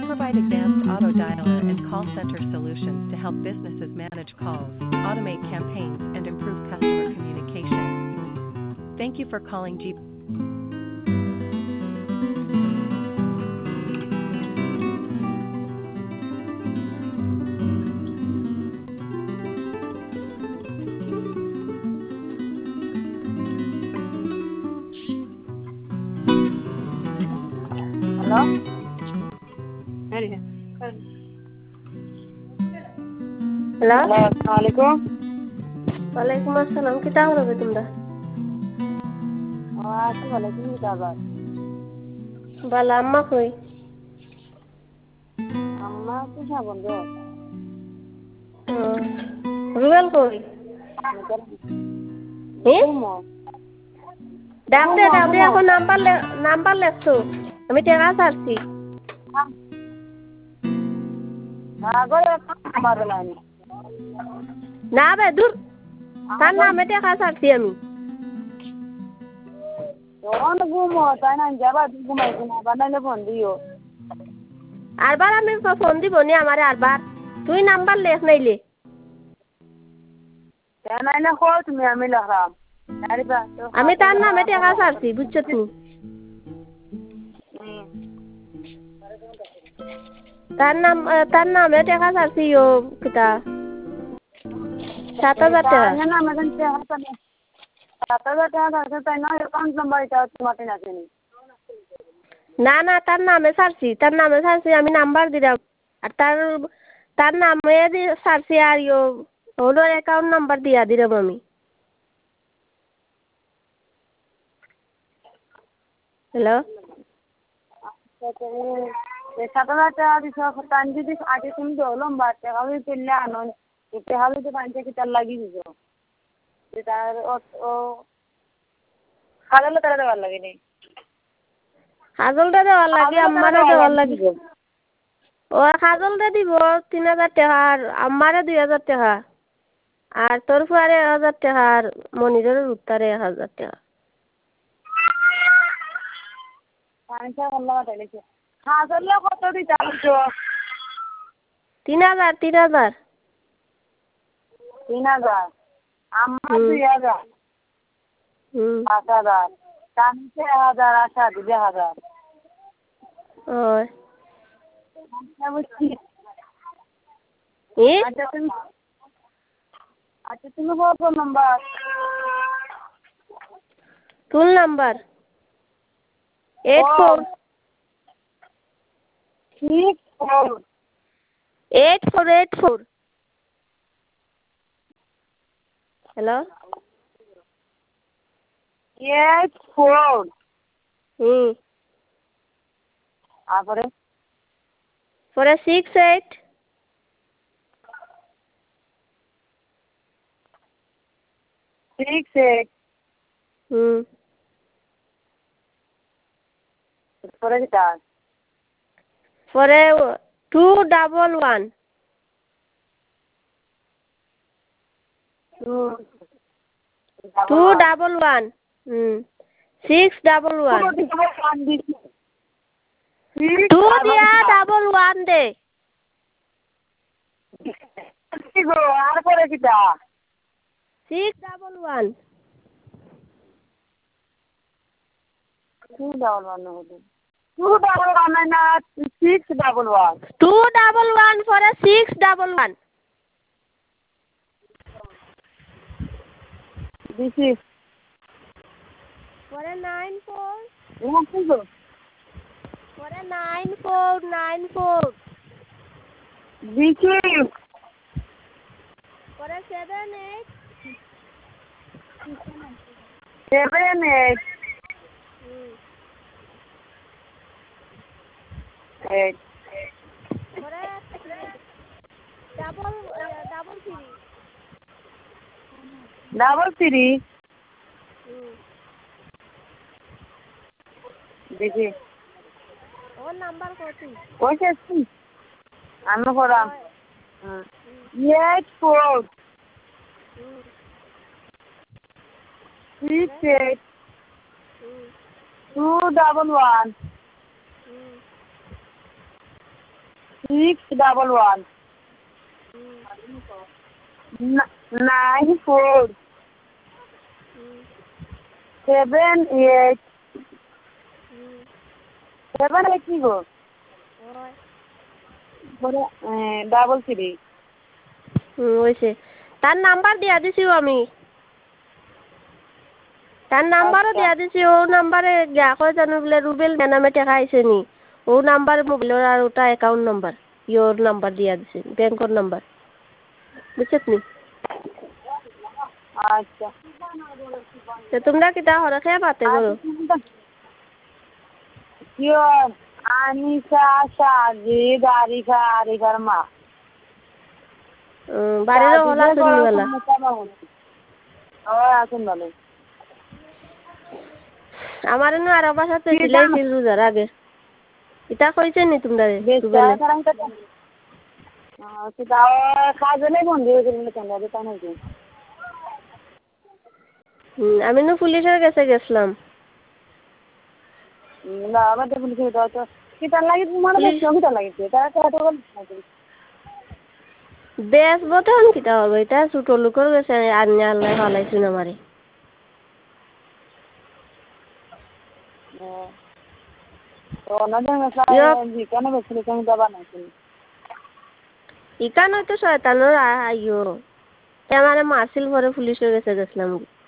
provide advanced auto dialer and call center solutions to help businesses manage calls, automate campaigns, and improve customer communication. Thank you for calling G. Hello? Hello? Assalamualaikum. Waalaikumsalam. Kita apa betul? Assalamualaikum kabar. Bala amma koi. Amma tu siapa benda? Ruel koi. Rumah. Doctor aku number leksu. Kami tengah sarsi. Agak apa lagi? Na bedur. Tanah mete kasar siami. Orang rumah, tanah jawab rumah itu apa nanya phone dia. Arbar আমি phone দিব নি আমারে আরবার তুই number লেখ নাইলে Tanah ini kau tu আমি লাগাম. আমি তার নামে টাকা ছাড়ছি বুঝছো তুই তার নামে টাকা ছাড়ছি ও কিতা 7,000 টাকা Tanah nama kan siapa tadi? 7,000 টাকা তাই না অ্যাকাউন্ট নাম্বার এটা তোমার কাছে আছে নি? না তার নামে ছাড়ছি আমি নাম্বার দিলাম আর তার নামে ছাড়ছি আর হলো অ্যাকাউন্ট নাম্বার দিয়া দিলাম আমি হ্যালো 7,000 টাকা দিছো তান যদি আগে তুমি লম্বা টাকা হই পেলে আনো এটা হবে তো পাঁচটা কি তার লাগি দিছো তার ও খালালে তারা দেওয়ার লাগে নি হাজলটা দেওয়ার লাগে আমারে দেওয়ার লাগে ও হাজলটা দিব 3,000 টাকা আর আমারে 2,000 টাকা আর তোর ফুয়ারে 1,000 টাকা আর মনিরের উত্তরে 1,000 টাকা পাঁচটা কল্লা তাইলে হাজলে কত দিতে আছো 3,000 3,000 আমার 2,000 5,000 তানকে 1,000 আশা দিবে 1,000 ওই আচ্ছা তুমি কত নাম্বার তুল নাম্বার 84 হ্যালো 84 তারপরে 68 68 পরে কিটা পরে 211 211 611 2 দিয়া 11 দে আর পরে কিটা 611 211 না 611 211 পরে 611 দিছি পরে 94 এমন কি গো পরে 94 দিছি পরে 78 78 পরে ডাবল 3 দেখি ওর নাম্বার কত কইছে আমি করাম 84 68 211 611 94 78 78 কি গো ডাবল 3 হয়েছে তার নাম্বার দিয়া দিছি আমি তার নাম্বারও দিয়া দিছি ও নাম্বারে গিয়া কয় জানো বলে রুবেল ম্যাডামে টাকা আইছে নি ও নাম্বার মোবাইলের আর ওটা অ্যাকাউন্ট নাম্বার ইয়োর নাম্বার দিয়া দিছি ব্যাংকের নাম্বার বুঝছত নি আচ্ছা তো তোমরা কিতা হরে খেয়ে পাতে করো কিয় আনিসা সাজিদ আরিফার মা বাড়িরও হলা শুনিবেলা আছেন ভালো আমার না আরো বাসাতে দিলেই রোজার আগে এটা কইছে নি তোমরা রুবেলে কাজলে বন্ধু হয়েছিল কেন তা নাকি আমি না পুলিশের কাছে গেছিলাম না আমাদের পুলিশের তো কিটা লাগি তোমার কিটা লাগিছে তারা তো এত বেশ বতন কিটা হবে এটা ছোট লোকের গেছে আন্নে আল্লাহ ভালাইছুন আমারে ইকান হয়তো শয়তানোর আইও আমারে মারছিল পরে পুলিশের কাছে গেছিলাম